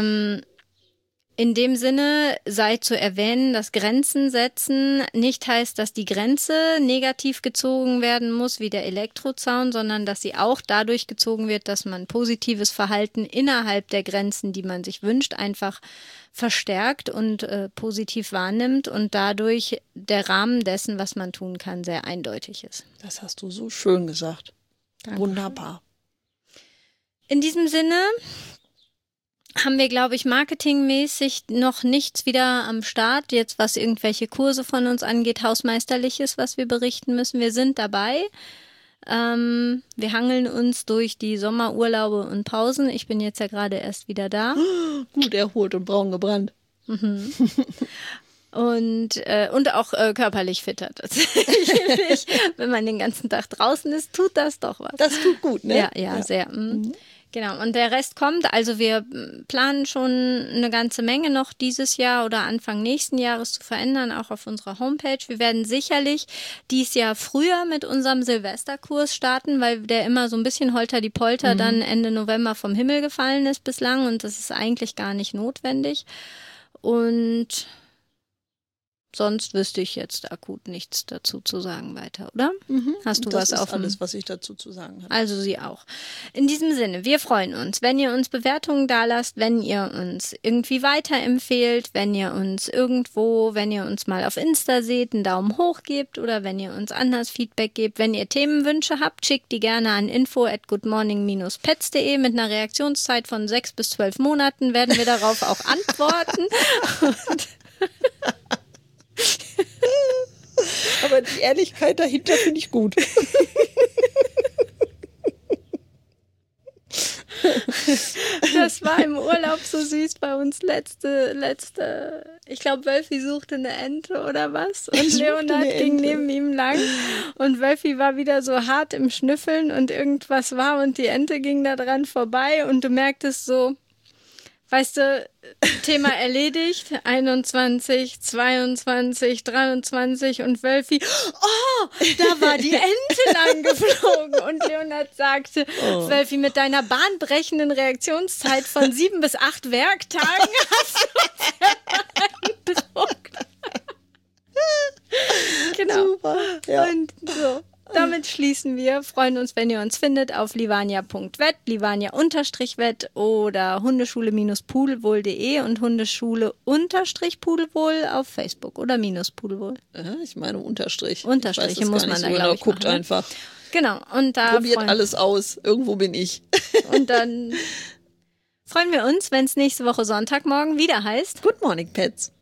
in dem Sinne sei zu erwähnen, dass Grenzen setzen nicht heißt, dass die Grenze negativ gezogen werden muss wie der Elektrozaun, sondern dass sie auch dadurch gezogen wird, dass man positives Verhalten innerhalb der Grenzen, die man sich wünscht, einfach verstärkt und positiv wahrnimmt und dadurch der Rahmen dessen, was man tun kann, sehr eindeutig ist. Das hast du so schön gesagt. Danke. Wunderbar. In diesem Sinne haben wir, glaube ich, marketingmäßig noch nichts wieder am Start, jetzt was irgendwelche Kurse von uns angeht, Hausmeisterliches, was wir berichten müssen. Wir sind dabei. Wir hangeln uns durch die Sommerurlaube und Pausen. Ich bin jetzt ja gerade erst wieder da. Gut erholt und braun gebrannt. Und auch körperlich fitter tatsächlich. Wenn man den ganzen Tag draußen ist, tut das doch was. Das tut gut, ne? Ja. Sehr. Genau, und der Rest kommt. Also wir planen schon eine ganze Menge noch dieses Jahr oder Anfang nächsten Jahres zu verändern, auch auf unserer Homepage. Wir werden sicherlich dieses Jahr früher mit unserem Silvesterkurs starten, weil der immer so ein bisschen holter die Polter dann Ende November vom Himmel gefallen ist bislang und das ist eigentlich gar nicht notwendig. Und sonst wüsste ich jetzt akut nichts dazu zu sagen weiter, oder? Hast du das was ist auf alles, was ich dazu zu sagen habe. Also Sie auch. In diesem Sinne, wir freuen uns, wenn ihr uns Bewertungen dalasst, wenn ihr uns irgendwie weiterempfehlt, wenn ihr uns mal auf Insta seht, einen Daumen hoch gebt oder wenn ihr uns anders Feedback gebt. Wenn ihr Themenwünsche habt, schickt die gerne an info@goodmorning-pets.de. Mit einer Reaktionszeit von 6 bis 12 Monaten werden wir darauf auch antworten. Aber die Ehrlichkeit dahinter finde ich gut. Das war im Urlaub so süß bei uns letzte, ich glaube, Wölfi suchte eine Ente oder was und Leonard ging neben ihm lang und Wölfi war wieder so hart im Schnüffeln und irgendwas war und die Ente ging da dran vorbei und du merktest so, weißt du, Thema erledigt, 21, 22, 23 und Wölfi, oh, da war die Ente lang geflogen. Und Leonard sagte, Wölfi, mit deiner bahnbrechenden Reaktionszeit von 7 bis 8 Werktagen hast du uns beeindruckt. Genau. Super. Ja. Und so. Damit schließen wir. Freuen uns, wenn ihr uns findet auf livania.vet, livania_vet oder hundeschule-pudelwohl.de und Hundeschule_pudelwohl auf Facebook oder -pudelwohl. Ich meine Unterstrich. Unterstriche muss man da, glaube ich, guckt machen. Einfach. Genau. Und da probiert alles aus. Irgendwo bin ich. Und dann freuen wir uns, wenn es nächste Woche Sonntagmorgen wieder heißt Good Morning Pets.